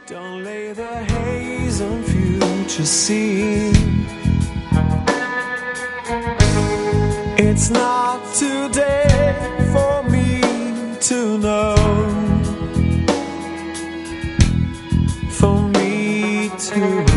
Don't lay the haze on future scene. It's not today for me to know, for me to